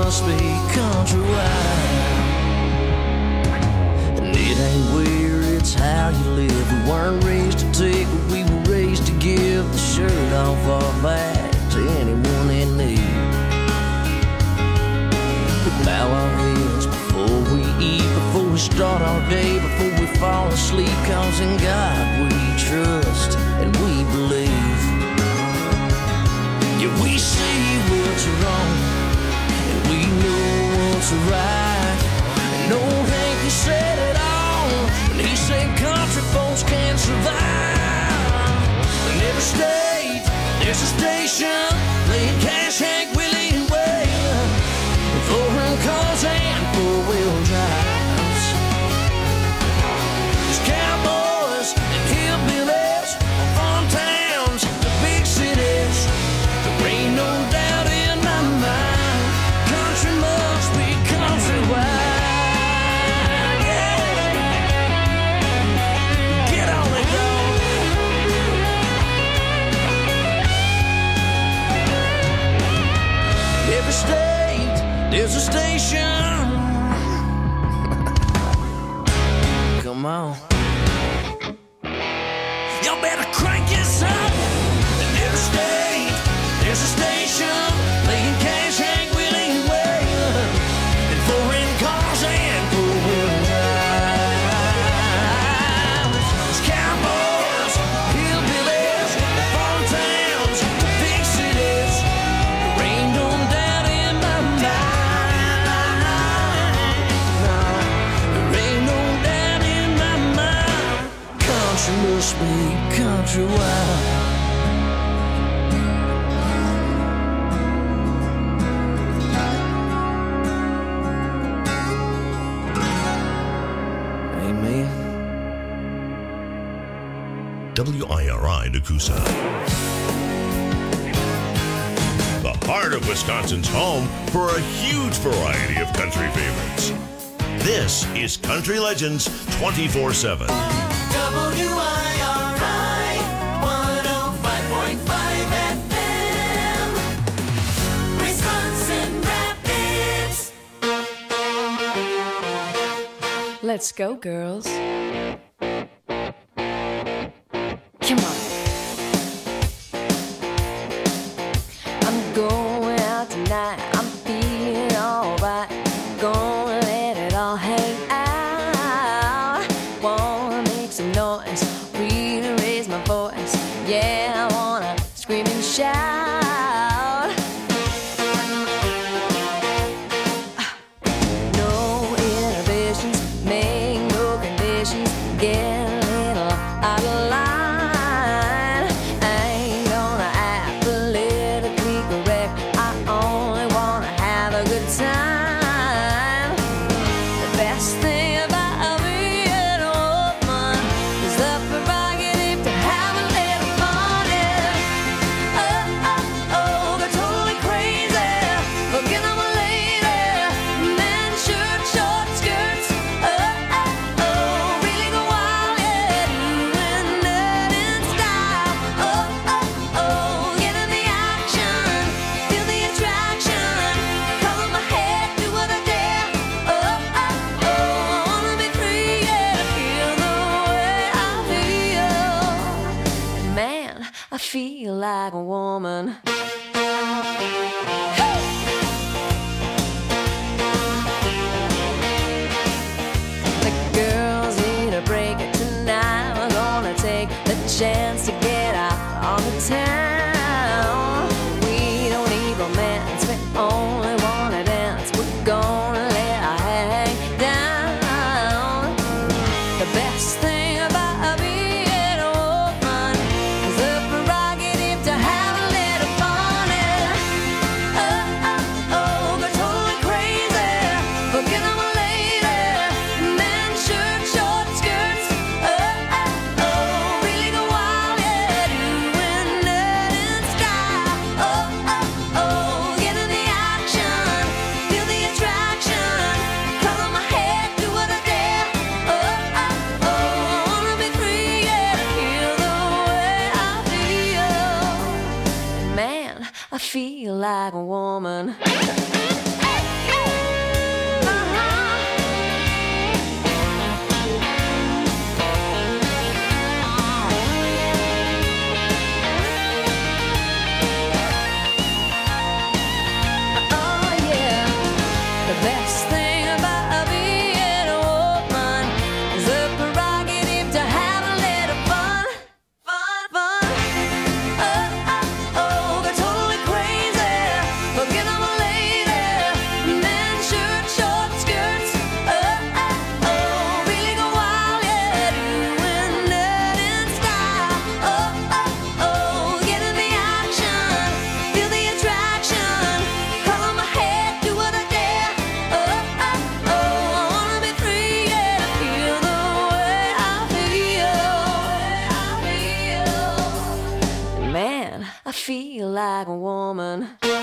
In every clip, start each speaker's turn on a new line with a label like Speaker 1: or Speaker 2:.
Speaker 1: must be countrywide. And it ain't where, it's how you live. We weren't raised to take, but we were raised to give the shirt off our back to anyone in need. We bow our heads before we eat, before we start our day, before we fall asleep, 'cause in God we trust and we believe. Yeah, we see what's wrong and we know what's right. And old Hanky said it all when he said country folks can't survive. In every state there's a station playing Cash, Hank, Willie and Waylon, foreign cars and four-wheel drives. There's cowboys and hillbillies, farm towns, the big cities. There ain't no doubt in my mind, country must be countrywide. Yeah, get on it, dog. Every state there's a station. Come on, y'all better crank this up. In every state there's a station playing Cash, Hank, Willie and Waylon, and foreign cars and four-wheel drives. There's cowboys, hillbillies, farm towns, the big cities. There ain't no doubt in my mind. No, there ain't no doubt in my mind. Country must be countrywide. Amen.
Speaker 2: WIRI Nakusa. The heart of Wisconsin's home for a huge variety of country favorites. This is Country Legends 24/7.
Speaker 3: WIRI 105.5 FM, Wisconsin Rapids.
Speaker 4: Let's go, girls. Come on. I'm going out tonight. I'm feeling alright. Gonna let it all hang out. Wanna make some noise, really raise my voice. Yeah, I wanna scream and shout. No inhibitions, make no conditions. Get a little out of line. I ain't gonna act politically correct. I only wanna have a good time. The best thing about being a woman is the prerogative to have a little fun. Yeah. Oh, oh, oh, they're totally crazy. Forget I'm a lady. Men, shirt, short skirts. Oh, oh, oh, really go wild. Yeah, doing that in style. Oh, oh, oh, get in the action. Feel the attraction. Color my head, do what I dare. Oh, oh, oh, I wanna be free. Yeah, feel the way I feel. Man, I feel like a woman. The girls need a break tonight. We're gonna take the chance to get out on the town. We don't need romance, we only wanna dance. We're gonna let our hair hang down. The best thing about being a woman is the prerogative to have a little fun. Yeah. Oh, oh, oh, they're totally crazy. Forget I'm a lady. Men, shirt, short skirts. Oh, oh, oh, really go wild. Yeah, doing that in style. Oh, oh, oh, get in the action. Feel the attraction. Color my head, do what I dare. Oh, oh, oh, I wanna be free. Yeah, feel the way I feel. Man, I feel like a woman. I feel like a woman.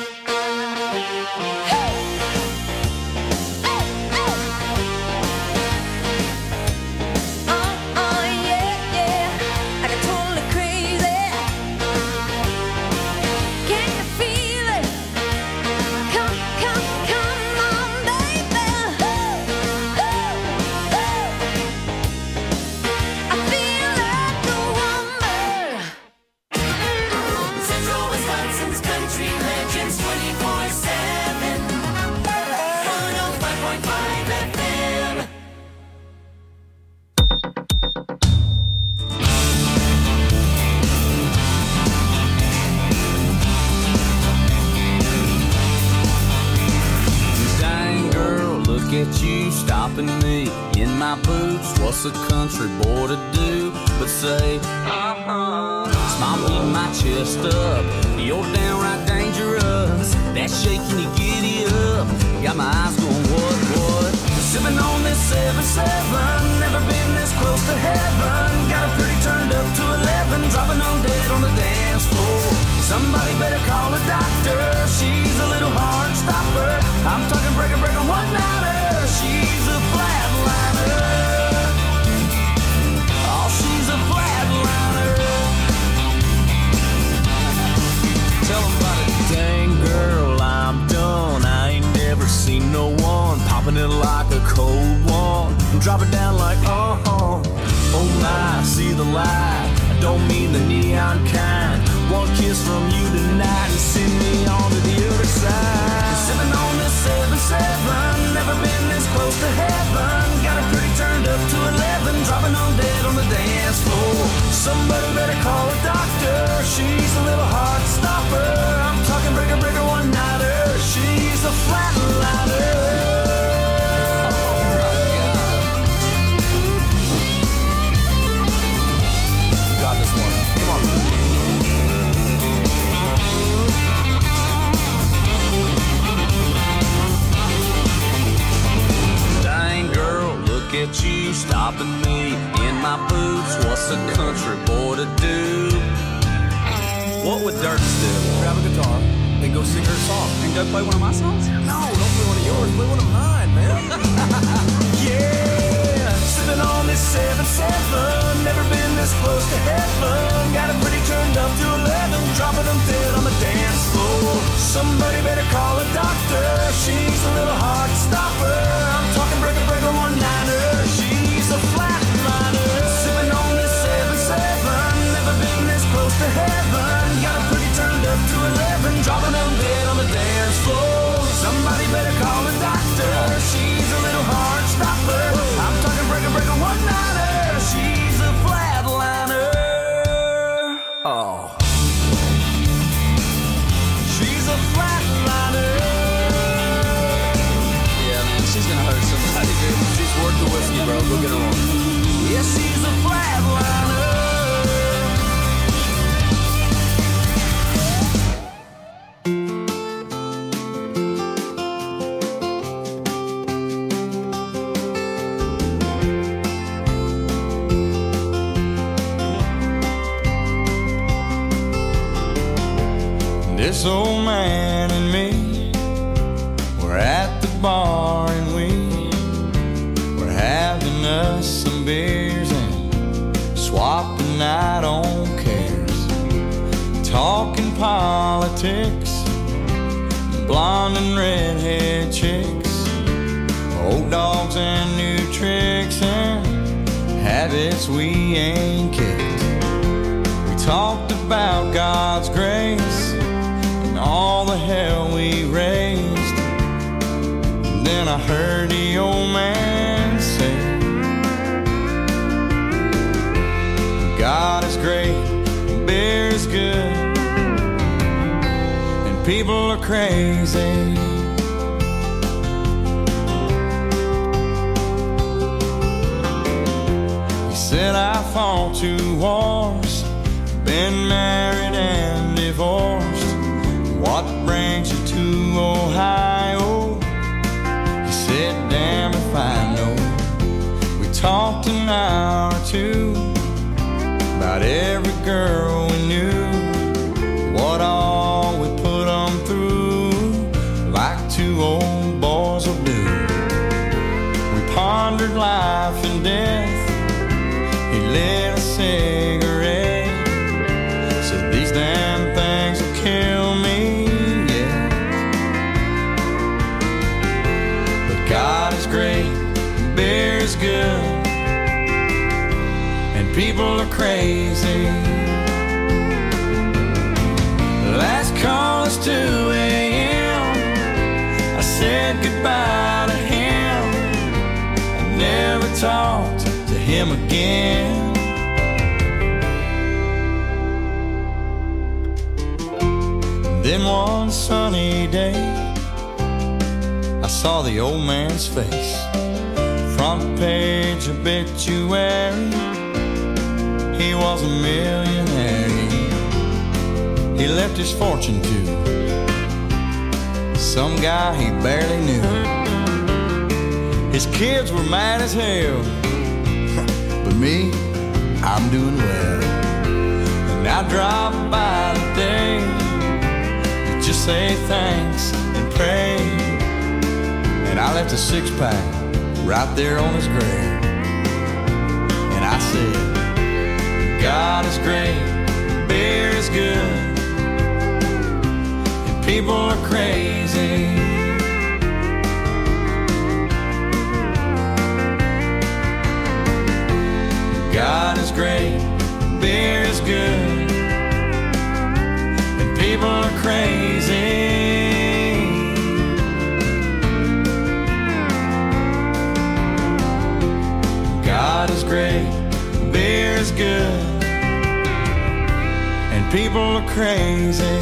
Speaker 5: You stopping me in my boots. What's a country boy to do but say, smile me my chest up, you're downright dangerous. That shaking you giddy up, got my eyes going what? Sipping on this 7-7, never been this close to heaven. Got her pretty turned up to 11, dropping on dead on the dance floor. Somebody better call a doctor, she's a little hard stopper. I'm talking breaker, one-nighter. She's a flatliner. Oh, she's a flatliner. Tell them about it. Dang girl, I'm done. I ain't never seen no one popping it like a cold one and drop it down like oh my, see the light. I don't mean the neon kind. One kiss from you tonight and send me on to the other side. Sipping on this 7-7, never been this close to heaven. Got her pretty turned up to 11, dropping on dead on the dance floor. Somebody better call a doctor, she's a little hard stopper. I'm talking breaker, one-nighter. She's a flatliner. At you stopping me in my boots. What's a country boy to do? What would Dirks do? Grab a guitar and go sing her song. And go play one of my songs? No, don't play one of yours. Play one of mine, man. Yeah, sitting on this 7-7, never been this close to heaven. Got her pretty turned up to 11, dropping them dead on the dance floor. Somebody better call a doctor, she's a little hard stopper. I'm talking breaker, one-nighter. She's a flatliner. Sipping on this 7-7, never been this close to heaven. Got her pretty turned up to 11, dropping them dead on the dance floor. Somebody better call a doctor, she's a little hard stopper. I'm talking breaker, one-nighter. She's a flatliner. Oh, she's a flatliner. Yeah, man, she's gonna hurt somebody, dude. She's worth the whiskey, bro. Go get her on. Yeah, she's a flatliner. This old man and me, we're at the bar and we're having us some beers and swapping out on cares, talking politics, blonde and redhead chicks, old dogs and new tricks and habits we ain't kicked. We talked about God's grace and all the hell we raised. And then I heard the old man say, God is great, and beer is good, and people are crazy. He said I fought 2 wars, been married and divorced. What brings you to Ohio? He said, damn if I know. We talked an hour or 2 about every girl we knew, what pondered life and death. He lit a cigarette, said these damn things will kill me, yeah. But God is great, beer is good, and people are crazy. Last call is 2 a.m. I said goodbye to him. I never talked to him again. Then one sunny day, I saw the old man's face. Front page obituary, he was a millionaire. He left his fortune to some guy he barely knew. His kids were mad as hell, but me, I'm doing well. And I drive by today to just say thanks and pray. And I left a 6-pack right there on his grave. And I said, God is great, beer is good, people are crazy. God is great, beer is good, and people are crazy. God is great, beer is good, and people are crazy.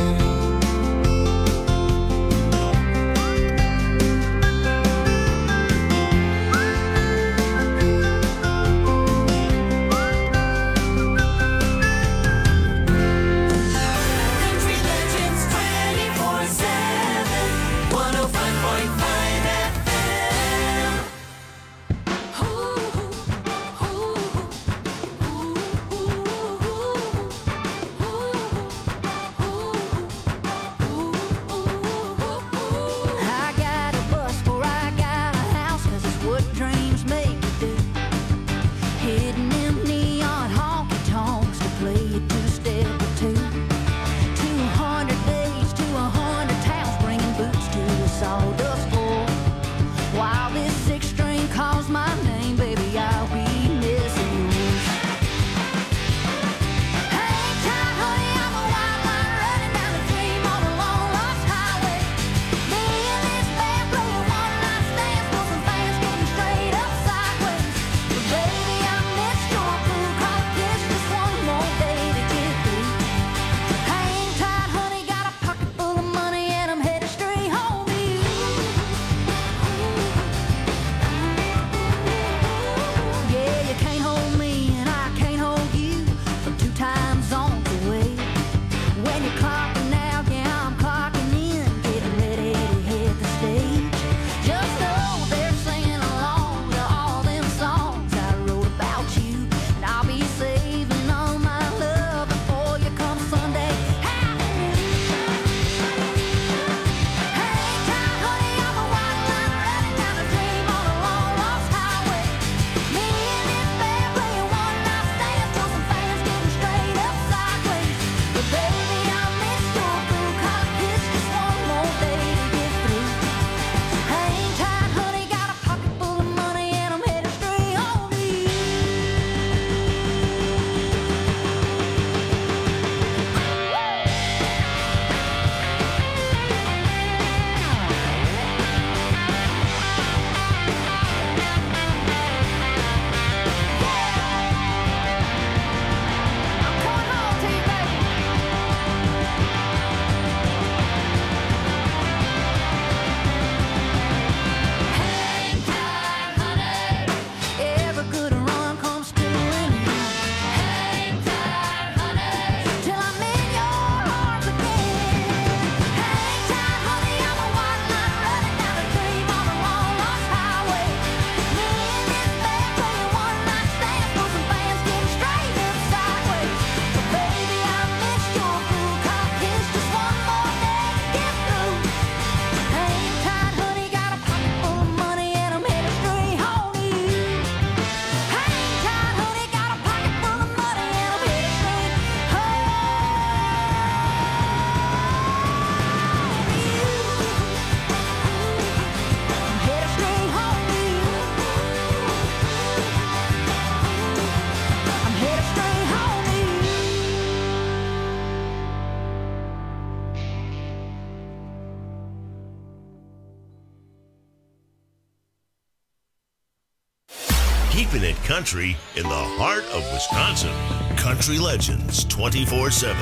Speaker 2: keeping it country in the heart of Wisconsin. Country Legends 24/7.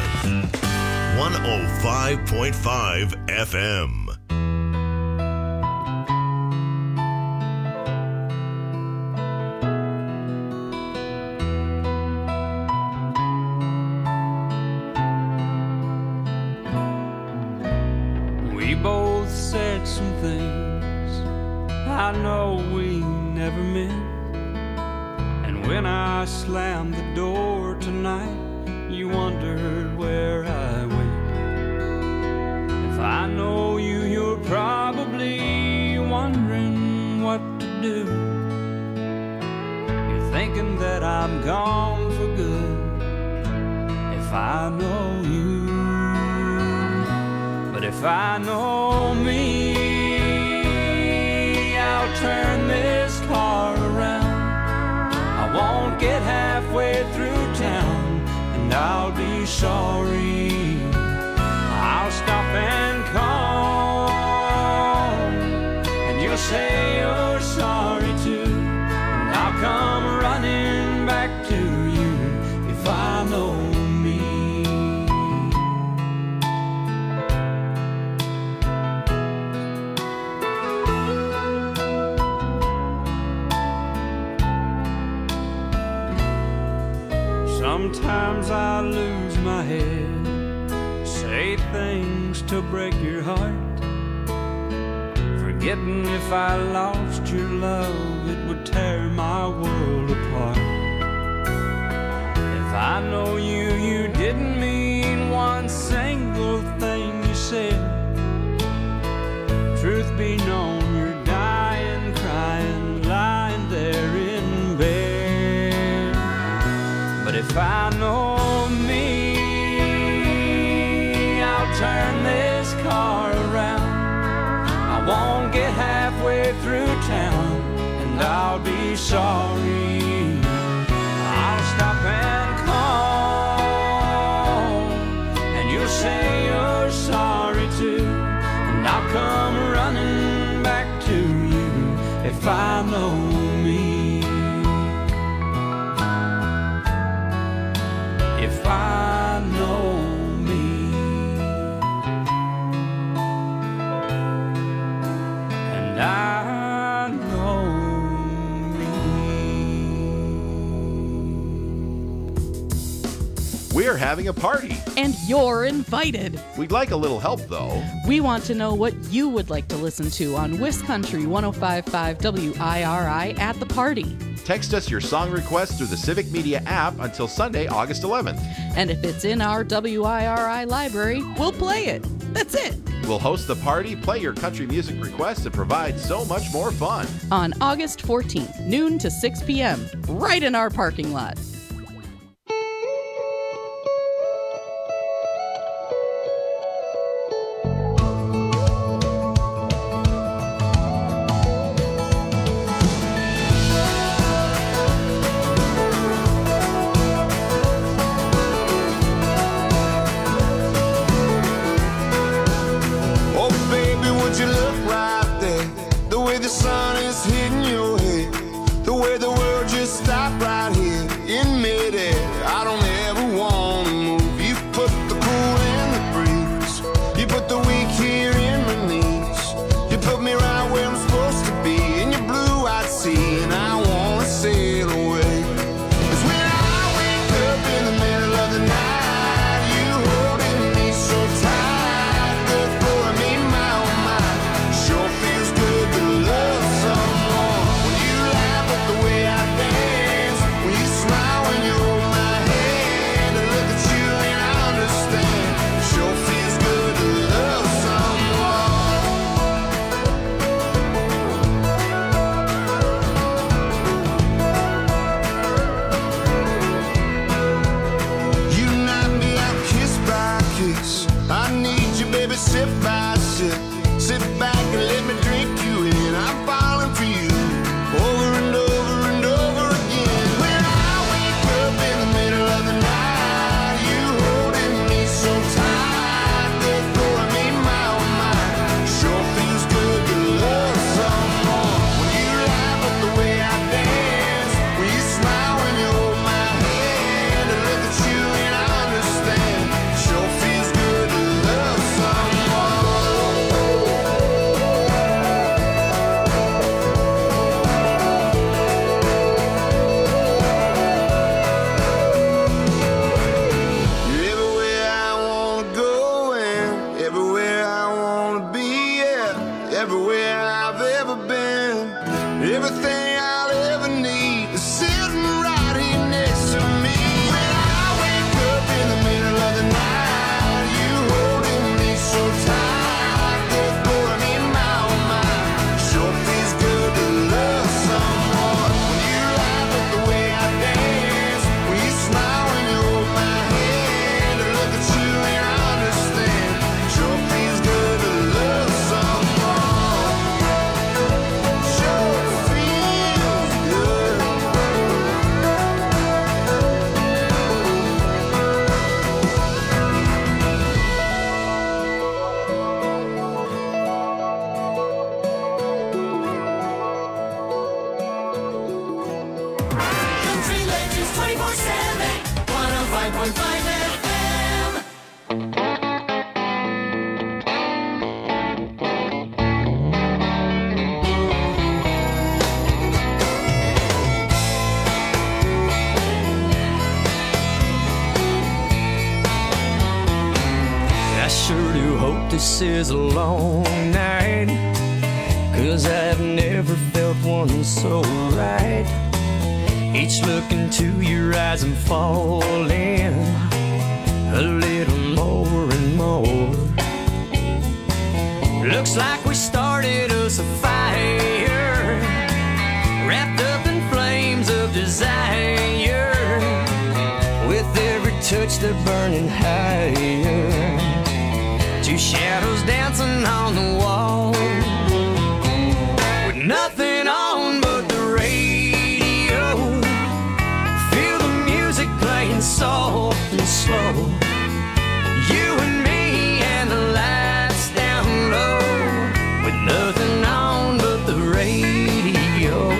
Speaker 2: 105.5 FM.
Speaker 6: We both said some things I know we never meant. And when I slammed the door tonight, you wondered where I went. If I know you, you're probably wondering what to do. You're thinking that I'm gone for good. If I know you, but if I know me, I'll turn this car around. I won't get halfway through town, and I'll be sorry. I'll stop and call, and you'll say you're sorry too, and I'll come running back to you if I know me. Sometimes I lose my head, say things to break your heart, forgetting if I lost your love, it would tear my world apart. If I know you, you didn't mean one single thing you said. Truth be known, you're dying, crying, lying there in bed. But if I know me, I'll turn this car around. I won't get halfway through town, and I'll be sorry. I'll stop and call, and you'll say you're sorry too, and I'll come running back to you if I know me. If I know me, and I know me.
Speaker 7: We're having a party,
Speaker 8: And you're invited.
Speaker 7: we'd like a little help though.
Speaker 8: We want to know what you would like to listen to on Wiscountry 105.5 WIRI at the party.
Speaker 7: Text us your song request through the Civic Media app until Sunday, August 11th.
Speaker 8: And if it's in our WIRI library, we'll play it. That's it.
Speaker 7: We'll host the party, play your country music requests, and provide so much more fun.
Speaker 8: On August 14th, noon to 6 p.m., right in our parking lot.
Speaker 9: Oh, baby, would you look right there? The way the sun is hitting your head, the way the world just stopped right here in midair. I don't ever want to move. You put the cool in the breeze. You put the weak here in my knees. You put me right where I'm supposed to be in your blue-eyed sea, and I want to sail away. 'Cause when I wake up in the middle of the night, you holding me so tight, the thought of me, my oh my, sure feels good to love someone. When you laugh at the way I dance, when you smile when you hold my
Speaker 5: this is a long night, 'cause I've never felt one so right. Each look into your eyes I'm falling a little more and more. Looks like we started us a fire, wrapped up in flames of desire. With every touch they're burning higher, two shadows dancing on the wall, with nothing on but the radio. Feel the music playing soft and slow. You and me and the lights down low, with nothing on but the radio.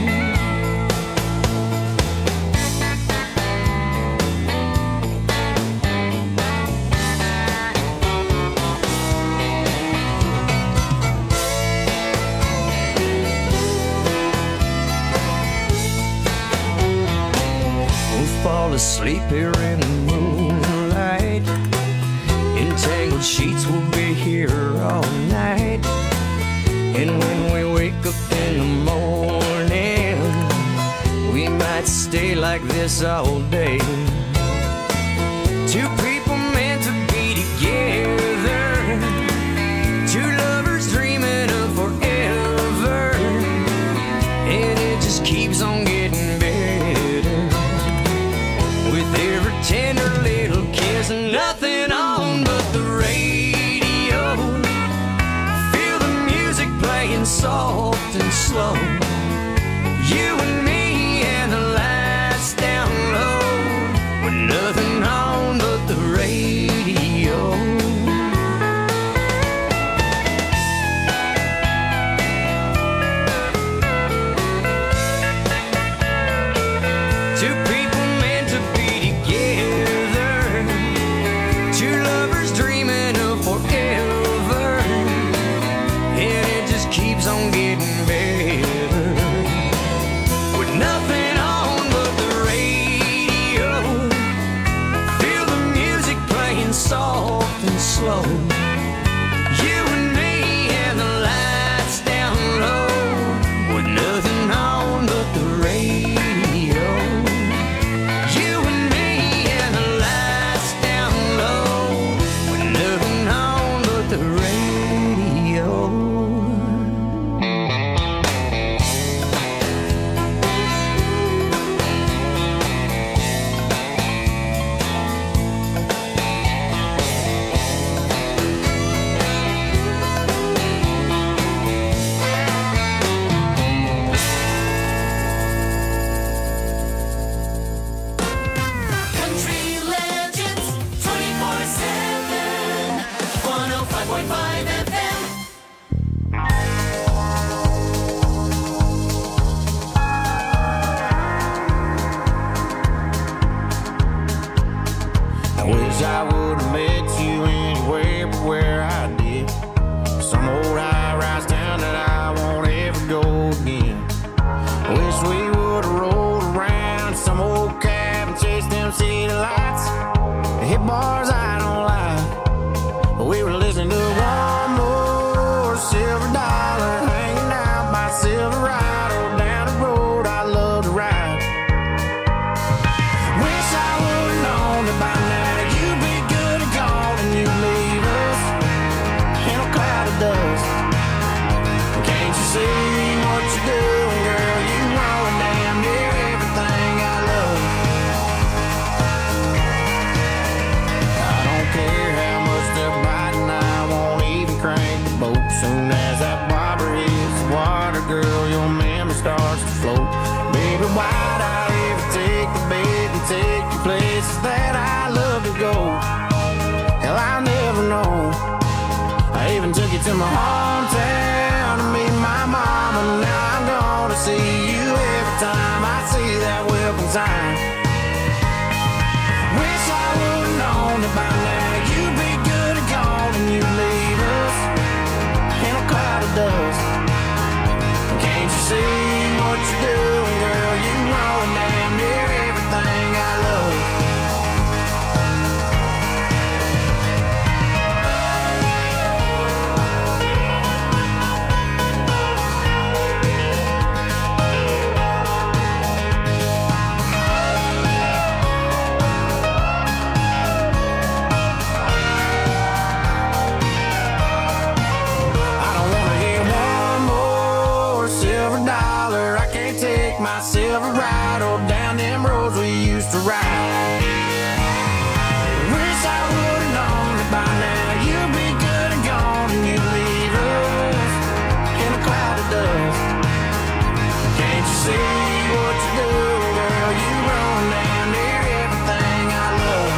Speaker 5: Fall asleep here in the moonlight. Entangled sheets will be here all night. And when we wake up in the morning, we might stay like this all day. Two people meant to be together, two lovers dreaming of forever, and it just keeps on getting better. Every tender little kiss and nothing on but the radio. Feel the music playing soft and slow. You and me and the lights down low, with nothing on but the radio. Two people meant to be together, two lovers dreaming of forever, and it just keeps on getting better, with nothing on but the radio. Feel the music playing soft and slow. You and me and the lights down low, with nothing on but the radio. You and me and the lights down low, with nothing on but the radio.
Speaker 3: Country Legends 24/7, 105.5 FM.
Speaker 9: I wish I would have met you anywhere but where I did. Some old high-rise town that I won't ever go again. I wish we would have rolled around some old cab and chased them city lights. Hit bars I don't like, but we were listening to one more silver dollar, hanging out by Silverado down the road I love to ride. Wish I would've known that by now you'd be good at calling, you'd leave us in a cloud of dust. Can't you see what you're doing, girl? You know damn near everything I love. I don't care how much they're biting, I won't even crank the boat. Soon as that bobber hits the water, girl, your memory starts to float. Baby, why'd I ever take the bait and take you places that I love to go? Hell, I'll never know. I even took you to my hometown to meet my mom, and now I'm gonna see you every time I see that welcome sign. Wish I would've known that by now you'd be good at calling, you'd leave us in a cloud of dust. Can't you see what you're doing, girl? You know damn near everything I love.
Speaker 5: down them roads we used to ride. Wish I would've known that by now you'd be good and gone, and you'd leave us in a cloud of dust. Can't you see what you do, girl? You run down near everything I love.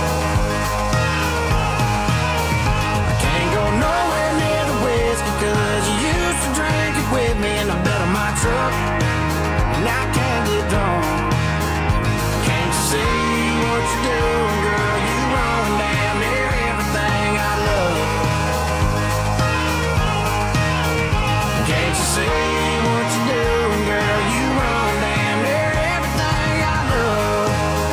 Speaker 5: I can't go nowhere near the whiskey, cause you used to drink it with me in the bed of my truck, and I can't get drunk. Can't you see what you're doing, girl? You run down near everything I love. Can't you see what you're doing, girl? You run down near everything I love.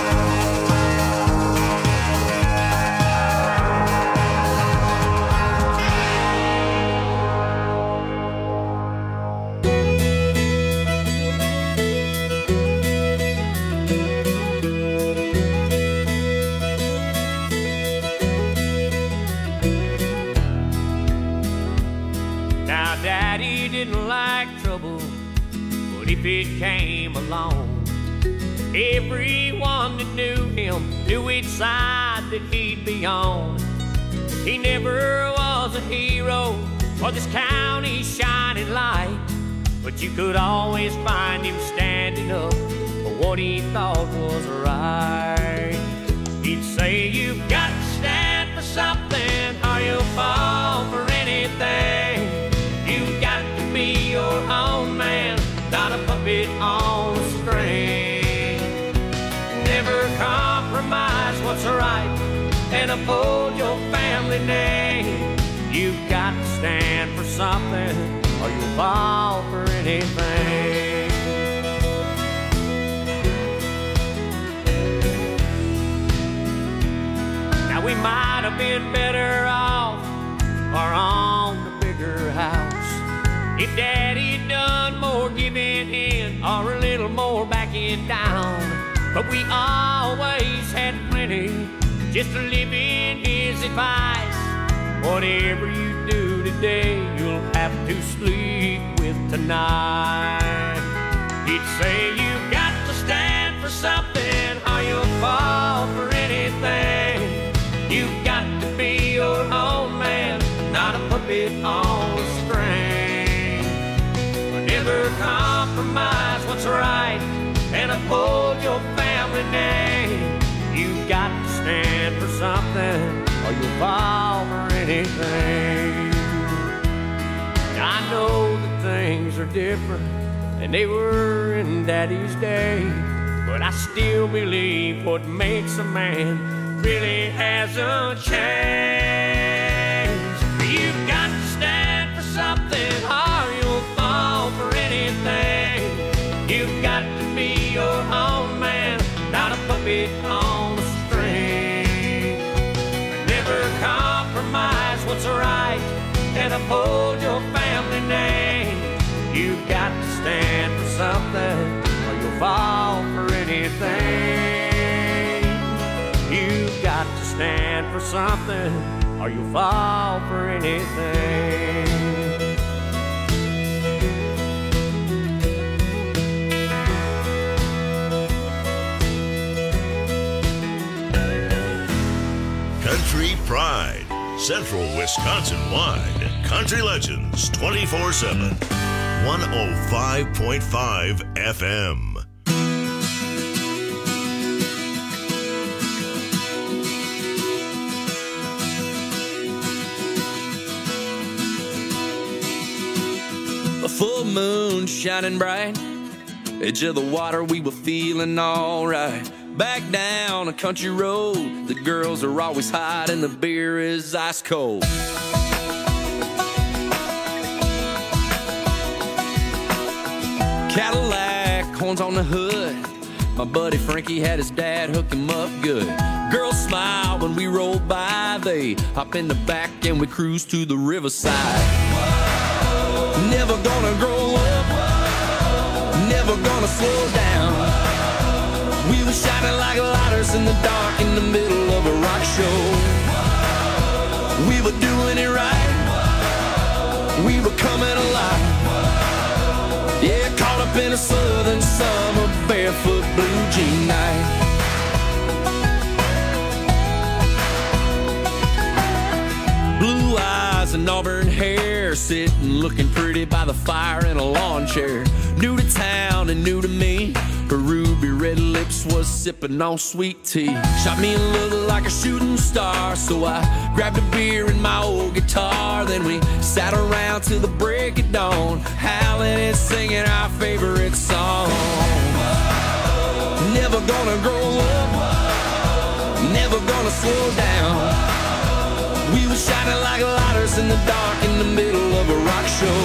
Speaker 6: Now, Daddy didn't like trouble, but if it came along, everyone that knew him knew which side that he'd be on. He never was a hero or this county's shining light, but you could always find him standing up for what he thought was right. He'd say, you've got to stand for something or you'll fall for anything. You've got to be your own man, not a puppet on a string. Never compromise what's right and uphold your family name. You've got to stand for something or you'll fall for anything. Now we might have been better off or on the bigger house if Daddy'd done more giving in or a little more backing down. But we always had plenty just to live in his advice. Whatever you do today, you'll have to sleep with tonight. He'd say, you've got to stand for something or you'll fall for anything. You've got to be your own man, not a puppet on a string. Never compromise what's right and uphold your family name. You've got to stand for something or you'll fall for anything. I know that things are different than they were in Daddy's day, but I still believe what makes a man really hasn't changed. You've got to stand for something or you'll fall for anything. You've got to be your own man, not a puppet on a string. Never compromise what's right and uphold your family name. You've got to stand for something or you'll fall for anything. You've got to stand for something or you'll fall for anything.
Speaker 2: Country Pride, Central Wisconsin-wide. Country Legends 24/7. 105.5 FM.
Speaker 1: A full moon shining bright, edge of the water, we were feeling alright. Back down a country road, the girls are always hot and the beer is ice cold. Cadillac, horns on the hood, my buddy Frankie had his dad hook him up good. Girls smile when we roll by, they hop in the back and we cruise to the riverside. Never gonna grow up, never gonna slow down. We were shining like lighters in the dark in the middle of a rock show. We were doing it right, we were coming alive. Yeah, caught up in a southern summer, bare barefoot blue jean night. Blue eyes and auburn hair, sitting looking pretty by the fire in a lawn chair. New to town and new to me, her ruby red lips was sipping on sweet tea. Shot me a look like a shooting star, so I grabbed a beer and my old guitar. Then we sat around till the break of dawn, howling and singing our favorite song. Never gonna grow up, never gonna slow down. We were shining like lighters in the dark in the middle of a rock show.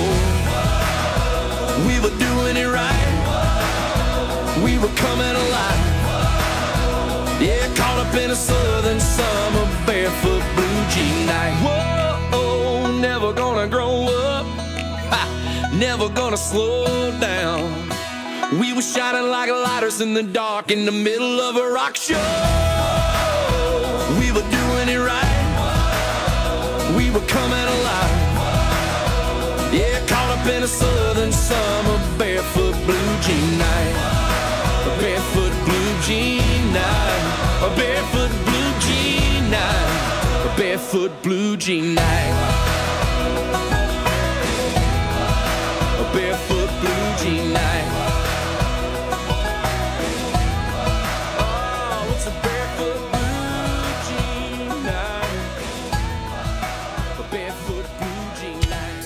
Speaker 1: We were doing it right, we were coming alive. Yeah, caught up in a southern summer, barefoot blue jean night. Whoa, never gonna grow up, never gonna slow down. We were shining like lighters in the dark in the middle of a rock show. We were doing it right, we were coming alive. Yeah, caught up in a southern summer, barefoot blue jean night. A barefoot blue jean night. A barefoot blue jean night. A barefoot blue jean night. A barefoot blue jean night. Oh, it's a barefoot blue jean night. A barefoot blue jean night.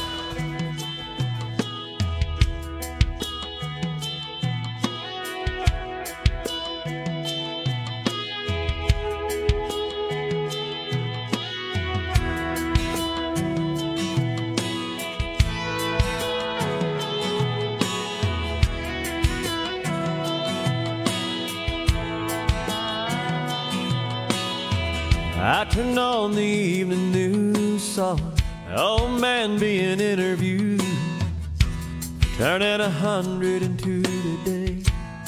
Speaker 5: I turned on the evening news, saw an old man being interviewed, turning 102 today.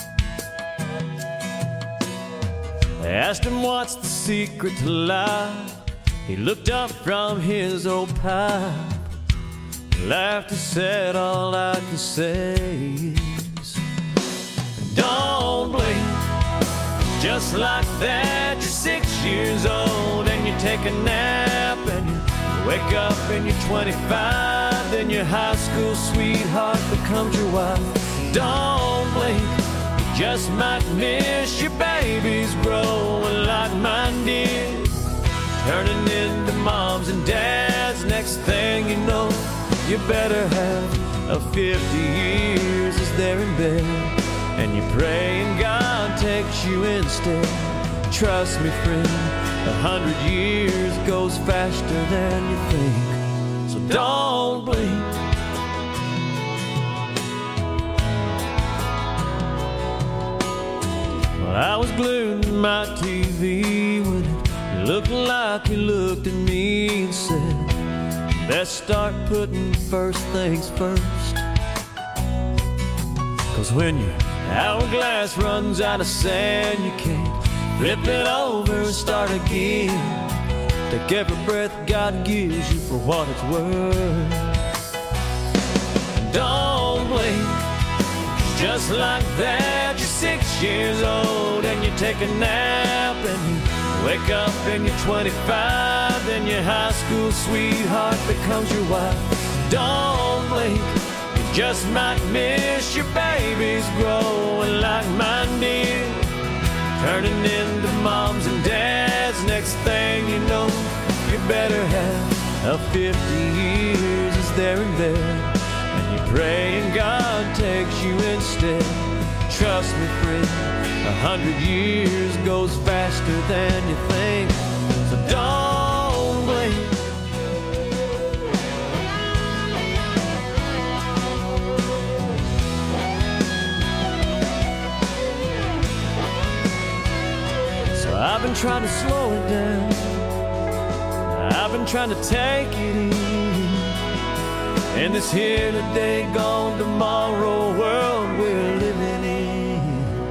Speaker 5: They asked him what's the secret to life. He looked up from his old pipe, laughed and said, all I can say is, don't blink. Just like that, you're 6 years old and you take a nap and you wake up and you're 25. Then your high school sweetheart becomes your wife. Don't blink, you just might miss your babies growing like mine did, turning into moms and dads. Next thing you know, you better have a 50 years as they're in bed, and you pray and God takes you instead. Trust me, friend, 100 years goes faster than you think, so don't blink. Well, I was glued to my TV when it looked like he looked at me and said, best start putting first things first. 'Cause when your hourglass runs out of sand, you can't flip it over and start again. Take every breath God gives you for what it's worth. Don't blink, just like that, you're 6 years old and you take a nap and you wake up and you're 25. Then your high school sweetheart becomes your wife. Don't blink, just might miss your babies growing like mine did, turning into moms and dads. Next thing you know, you better have a 50 years as they're in bed, and you pray and God takes you instead. Trust me, friend, 100 years goes faster than you think, so don't blink. I've been trying to slow it down, I've been trying to take it easy, in this here today, gone tomorrow world we're living in.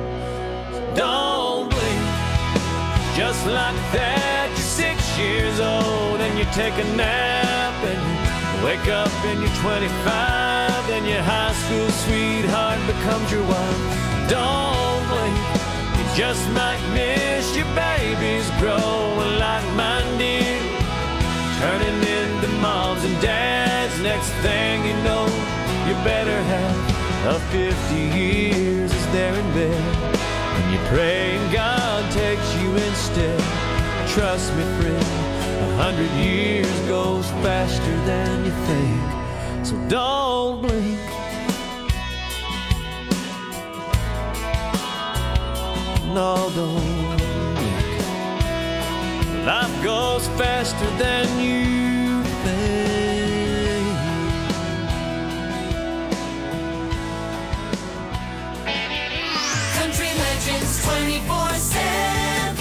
Speaker 5: Don't blink, just like that, you're 6 years old and you take a nap and you wake up and you're 25. Then your high school sweetheart becomes your wife. Don't blink, you just might miss your babies growing like mine did, turning into moms and dads. Next thing you know, you better have 50 years as they're in bed, and you pray and God takes you instead. Trust me, friend, 100 years goes faster than you think, so don't blink. No, don't blink. Life goes faster than you think.
Speaker 3: Country Legends 24/7.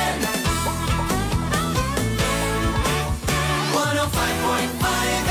Speaker 3: 105.5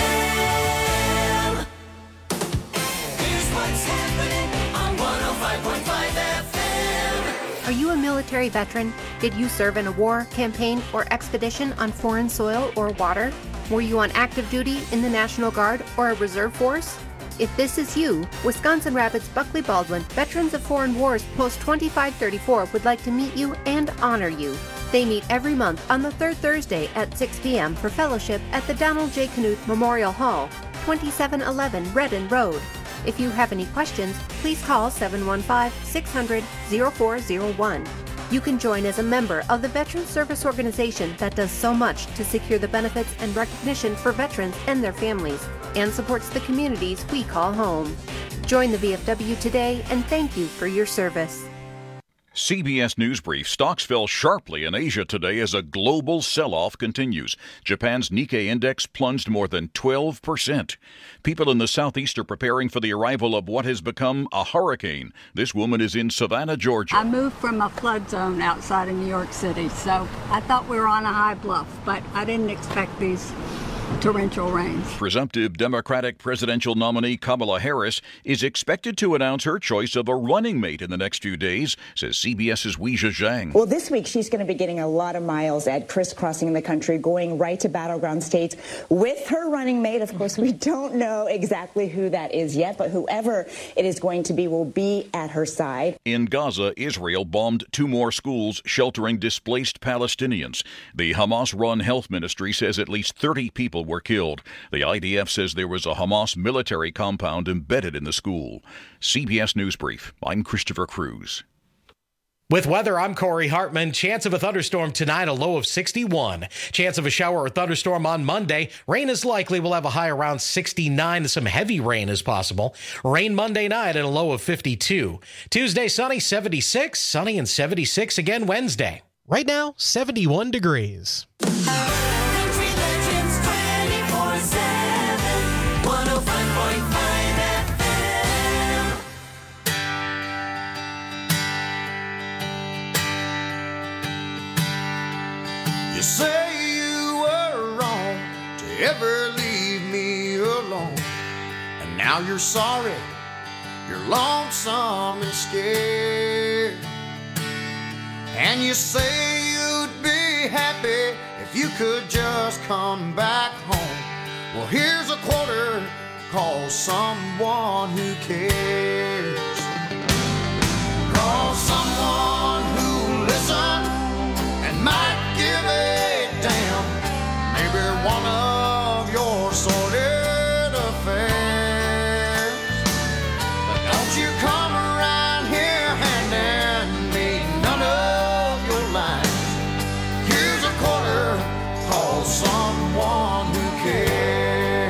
Speaker 3: FM. Here's what's happening on 105.5 FM.
Speaker 10: Are you a military veteran? Did you serve in a war, campaign, or expedition on foreign soil or water? Were you on active duty in the National Guard or a reserve force? If this is you, Wisconsin Rapids Buckley Baldwin Veterans of Foreign Wars Post 2534 would like to meet you and honor you. They meet every month on the third Thursday at 6 p.m. for fellowship at the Donald J. Knuth Memorial Hall, 2711 Redden Road. If you have any questions, please call 715-600-0401. You can join as a member of the Veterans Service Organization that does so much to secure the benefits and recognition for veterans and their families, and supports the communities we call home. Join the VFW today, and thank you for your service.
Speaker 11: CBS News Brief. Stocks fell sharply in Asia today as a global sell-off continues. Japan's Nikkei index plunged more than 12%. People in the southeast are preparing for the arrival of what has become a hurricane. This woman is in Savannah, Georgia.
Speaker 12: I moved from a flood zone outside of New York City, so I thought we were on a high bluff, but I didn't expect these torrential rains.
Speaker 11: Presumptive Democratic presidential nominee Kamala Harris is expected to announce her choice of a running mate in the next few days, says CBS's Weijia Zhang.
Speaker 13: Well, this week she's going to be getting a lot of miles at crisscrossing the country, going right to battleground states with her running mate. Of course, we don't know exactly who that is yet, but whoever it is going to be will be at her side.
Speaker 11: In Gaza, Israel bombed 2 more schools sheltering displaced Palestinians. The Hamas-run health ministry says at least 30 people were killed. The IDF says there was a Hamas military compound embedded in the school. CBS News Brief. I'm Christopher Cruz.
Speaker 14: With weather, I'm Corey Hartman. Chance of a thunderstorm tonight, a low of 61. Chance of a shower or thunderstorm on Monday. Rain is likely. We'll have a high around 69. Some heavy rain is possible. Rain Monday night at a low of 52. Tuesday, sunny, 76. Sunny and 76 again Wednesday.
Speaker 15: Right now, 71 degrees.
Speaker 3: Country Legends 24/7. 105.5 FM.
Speaker 9: You say you were wrong to ever leave me alone, and now you're sorry, you're lonesome and scared, and you say you'd be happy if you could just come back home. Well, here's a quarter, call someone who cares. Call someone who listens and might give a damn. Maybe one of your sordid affairs. But don't you come around here handing me none of your lines. Here's a quarter, call someone who cares.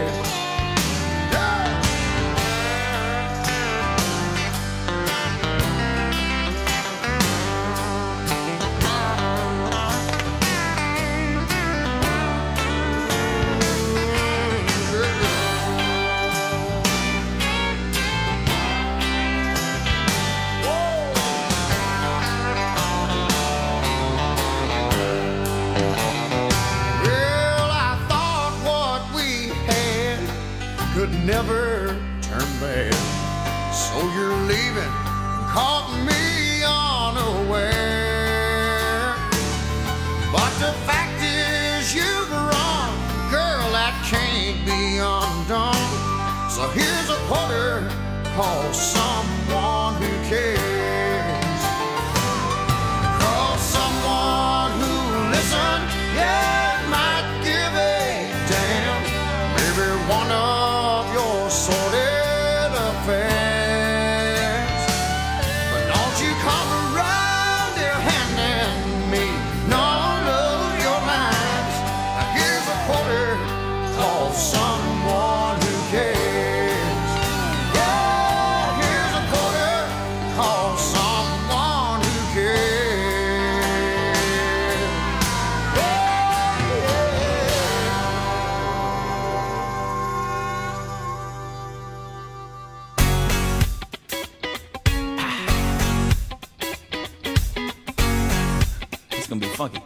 Speaker 9: Never turn bad, so you're leaving, caught me unaware. But the fact is you've run, girl, that can't be undone. So here's a quarter, call someone who cares.
Speaker 16: It's gonna be funky.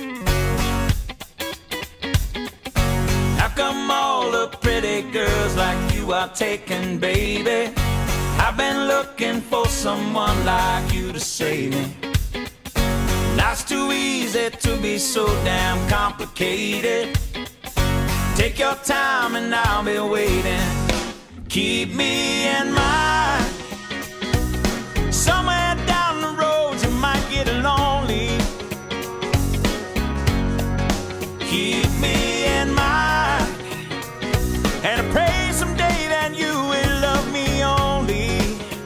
Speaker 16: How come all the pretty girls like you are taken, baby? I've been looking for someone like you to save me. Life's too easy to be so damn complicated. Take your time and I'll be waiting. Keep me in mind. Somewhere down the road you might get lonely. Keep me in mind. And I pray someday that you will love me only.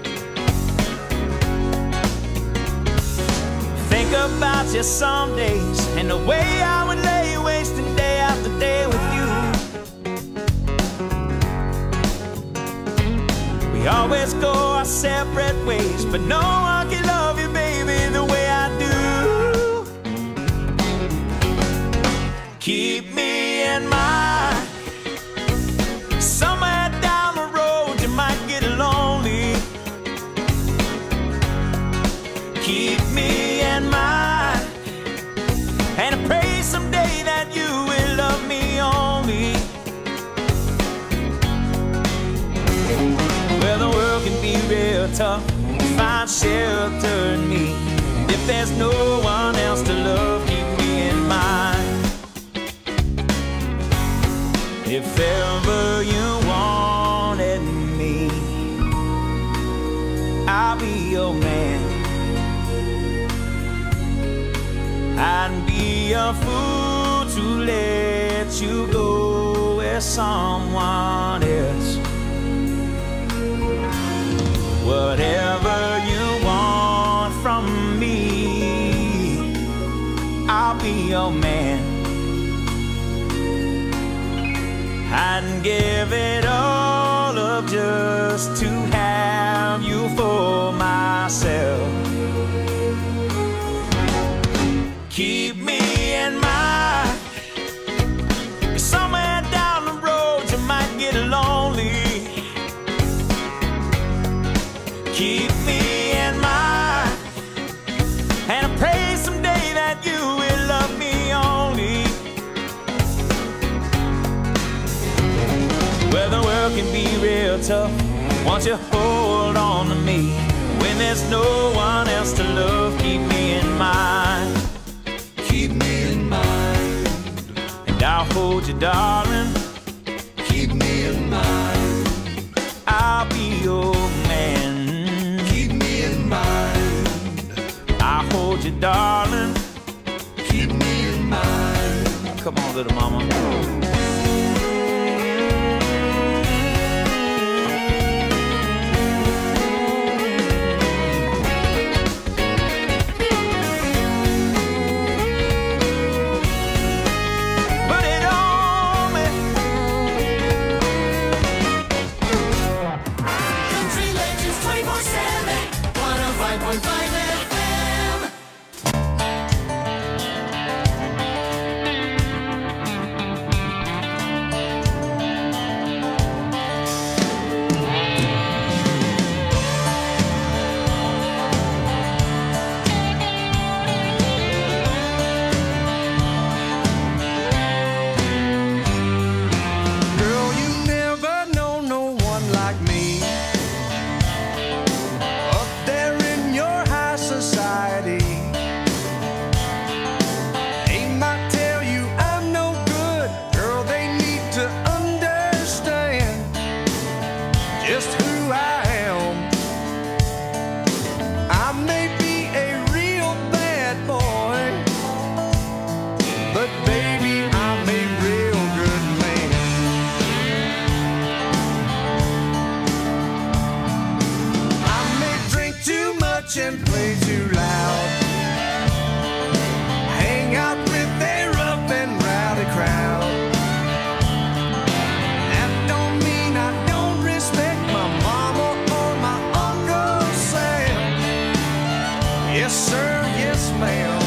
Speaker 16: Think about you some days and the way I would lay wasting day after day with you. We always go our separate ways, but no one can love you, baby, the way I do. Keep me in mind. Somewhere down the road you might get lonely. Keep me in mind. And I pray someday that you will love me only. Well, the world can be real tough. Find shelter in me. If there's no one else to love, keep me in mind. If ever you wanted me, I'll be your man. I'd be a fool to let you go with someone else. Whatever you want from me, I'll be your man. I'd give it all up just to have you for myself. Keep me in mind. Somewhere down the road you might get lonely. Keep me in mind. And I pray someday that you will love me only. Well, the world can be real tough. Won't you hold on to me? When there's no one else to love, keep me in mind. Keep me in mind. And I'll hold you, darling. Keep me in mind. I'll be your man. Keep me in mind. I'll hold you, darling. Keep me in mind. Come on, little mama.
Speaker 3: And play too loud. Hang out with a rough and rowdy crowd. That don't mean I don't respect my mama or my Uncle Sam. Yes sir, yes ma'am.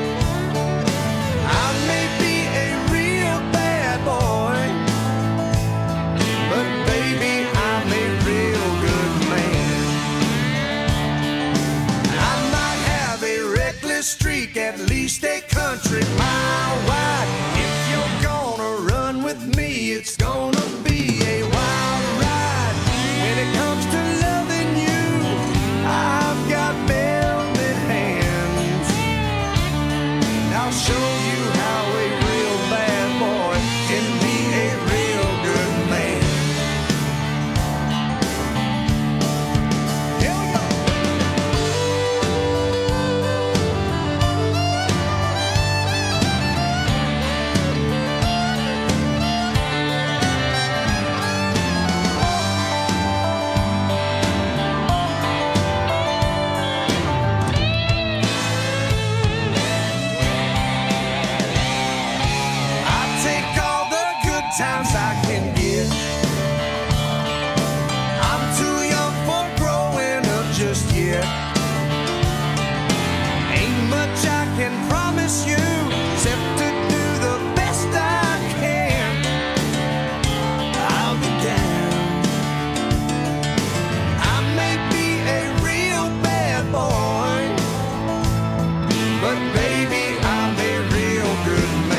Speaker 3: I may be a real bad boy, but baby I'm a real good man. this streak at least a country mile wide. If you're gonna run with me, it's gonna be a wild ride. When it comes to loving you, I've got velvet hands. I'll show you how a real bad boy can be a real good man. Here we go. Times I can get. I'm too young for growing up just yet. Ain't much I can promise you except to do the best I can. I'll be down. I may be a real bad boy, but baby, I'm a real good man.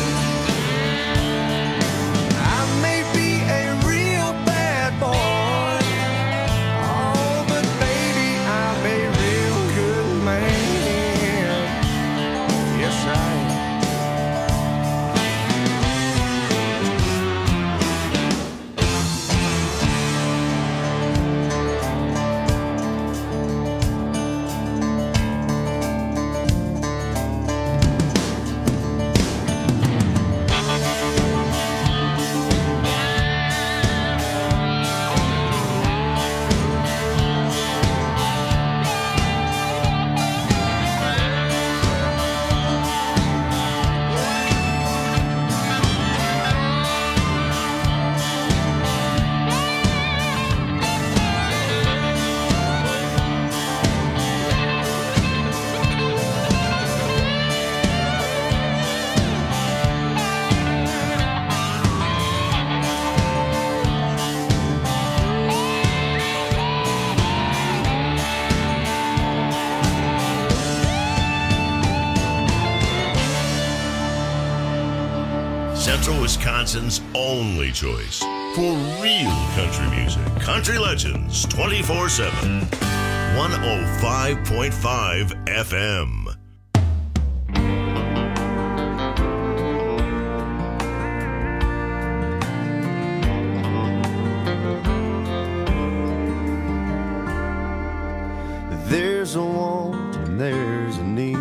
Speaker 2: Central Wisconsin's only choice for real country music. Country Legends 24/7. 105.5 FM.
Speaker 9: There's a want and there's a need.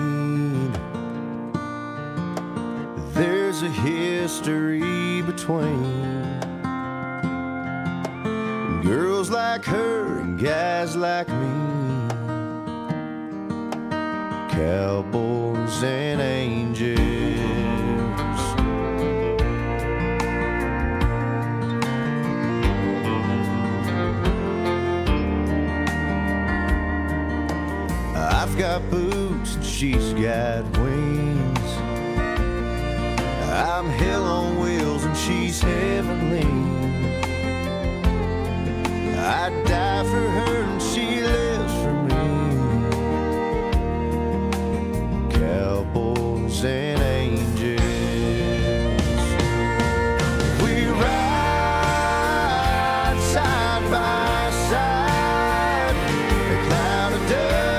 Speaker 9: There's a history between girls like her and guys like me, cowboys and angels. I've got boots and she's got wings. I'm hell on wheels and she's heavenly. I'd die for her and she lives for me. Cowboys and angels. We ride side by side. A cloud of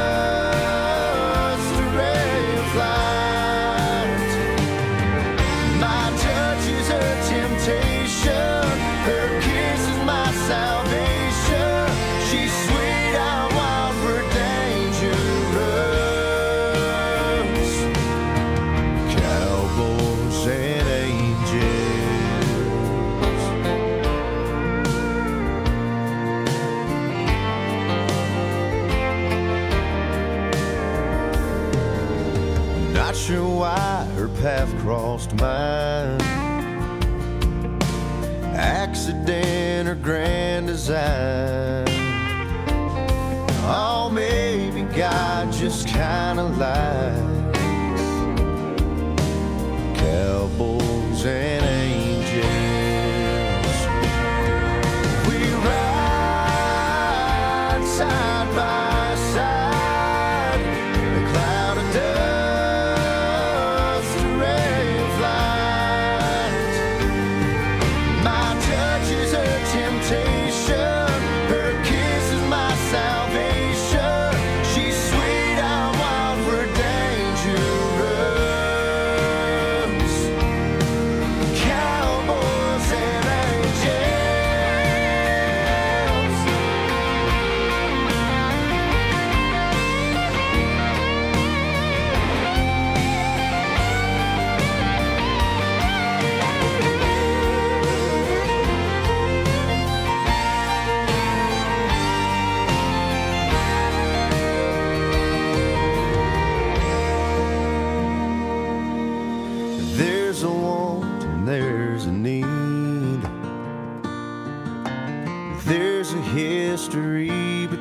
Speaker 9: dust, a ray of light. My touch is her temptation. Her kiss is my salvation. She's sweet, I'm wild, we're dangerous. Cowboys and angels. Not sure why her path crossed mine. Accident or grand design. Oh, maybe God just kinda lied. Cowboys and angels. We ride side by side. A cloud of dust.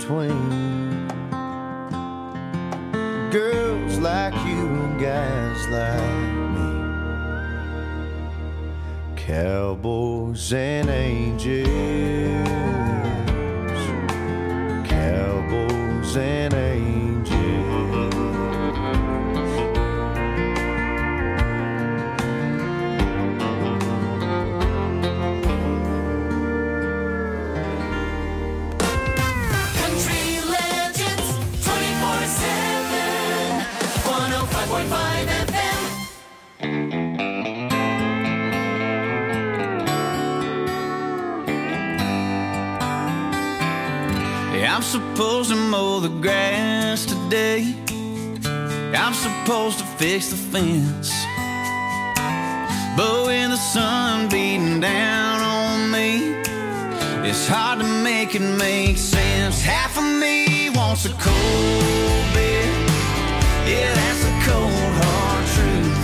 Speaker 3: between. Girls like you and guys like me, cowboys and angels, cowboys and angels.
Speaker 1: Country Legends 24/7, 105.5 FM.
Speaker 16: I'm supposed to mow the grass today. I'm supposed to fix the fence. But with the sun beating down on me, it's hard to make it make sense. Half of me wants a cold beer. Yeah, that's a cold, hard truth.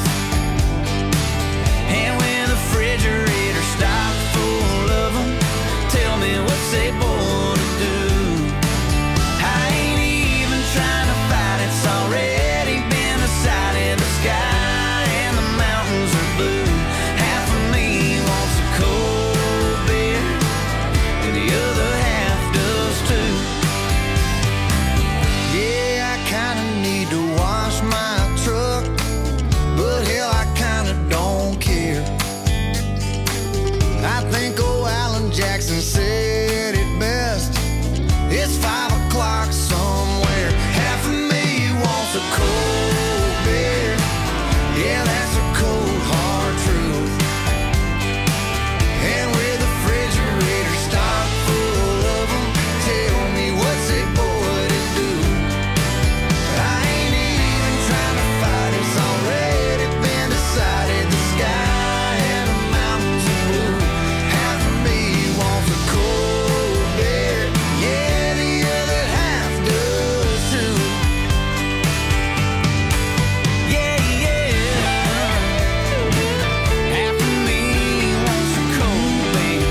Speaker 16: And when the refrigerator stopped full of them, tell me what's they born to do. I ain't even trying to fight, it's already been decided. The sky and the mountains are blue. Half of me wants a cold beer, and the other half does too.
Speaker 3: Yeah, I kinda need to wash my truck, but hell, I kinda don't care. I think old Alan Jackson said it best. It's 5 o'clock somewhere. Half of me wants a cold beer. Yeah, that's a cold, hard truth. And with the refrigerator stocked full of them, tell me what's it boy to do. I ain't even trying to fight, it's already been decided. The sky and the mountains are blue. Half of me wants a cold beer. Yeah, the other half does too.
Speaker 16: Yeah, yeah. Half of me wants a cold beer.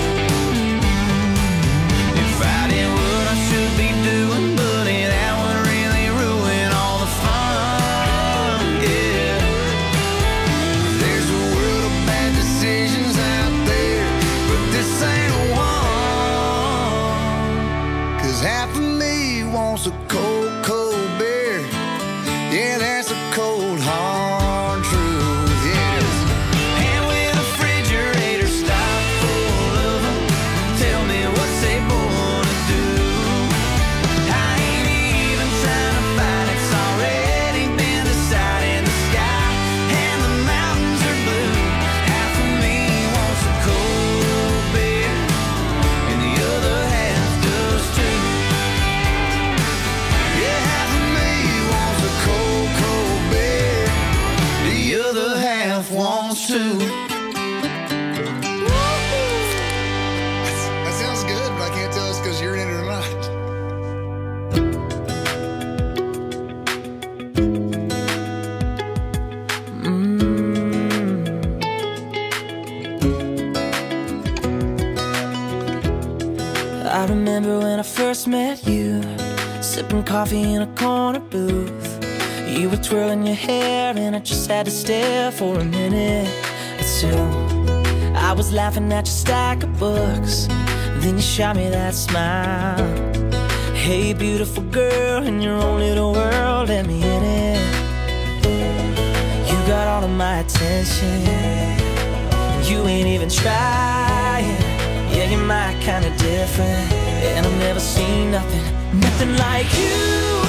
Speaker 16: If I did what I should be doing, buddy, that would really ruin all the fun. Yeah. There's a world of bad decisions out there, but this ain't one.
Speaker 3: 'Cause half of me wants a cold, cold beer. Yeah, that's a cold, hard truth. Yes.
Speaker 16: And with the refrigerator stocked full of them, tell me what's they born to do. I ain't even trying to fight, it's already been decided. The sky and the mountains are blue. Half of me wants a cold beer, and the other half does too.
Speaker 3: Yeah, half of me wants a cold, cold beer.
Speaker 16: The other half wants to.
Speaker 3: That sounds good, but I can't tell it's 'cause you're in it or not.
Speaker 17: I remember when I first met you, sipping coffee in a corner booth. You were twirling your hair and I just had to stare for a minute or two. I was laughing at your stack of books, then you shot me that smile. Hey, beautiful girl, in your own little world, let me in it. You got all of my attention, you ain't even trying. Yeah, you're my kind of different, and I've never seen nothing like you.